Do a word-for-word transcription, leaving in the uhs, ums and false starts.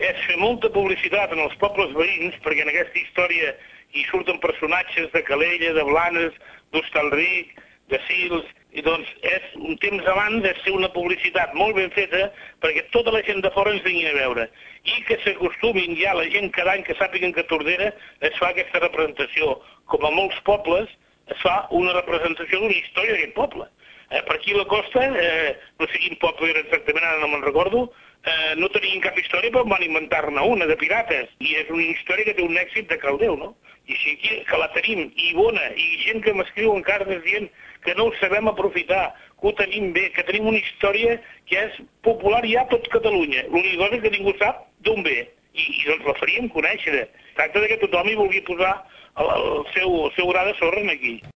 és fer molta publicitat en els pobles veïns, perquè en aquesta història hi surten personatges de Calella, de Blanes, d'Hostalric, de Sils, i doncs és, un temps abans és fer una publicitat molt ben feta perquè tota la gent de fora ens vinguin a veure i que s'acostumin ja la gent cada any que sàpiguen que a Tordera es fa aquesta representació. Com a molts pobles es fa una representació d'una història d'aquest poble. Eh, per aquí a la costa, eh, no sé quin poble era exactament, ara no me'n recordo, eh, no tenien cap història però van inventar-ne una de pirates i és una història que té un èxit de caldeu, no? I si aquí que la tenim, i bona, i gent que m'escriu en cartes dient que no ho sabem aprofitar, que ho tenim bé, que tenim una història que és popular ja a tot Catalunya. L'única cosa que ningú sap d'on ve. I, i doncs la faríem conèixer. Tracta que tothom hi vulgui posar el, el, seu, el seu gra de sorra aquí.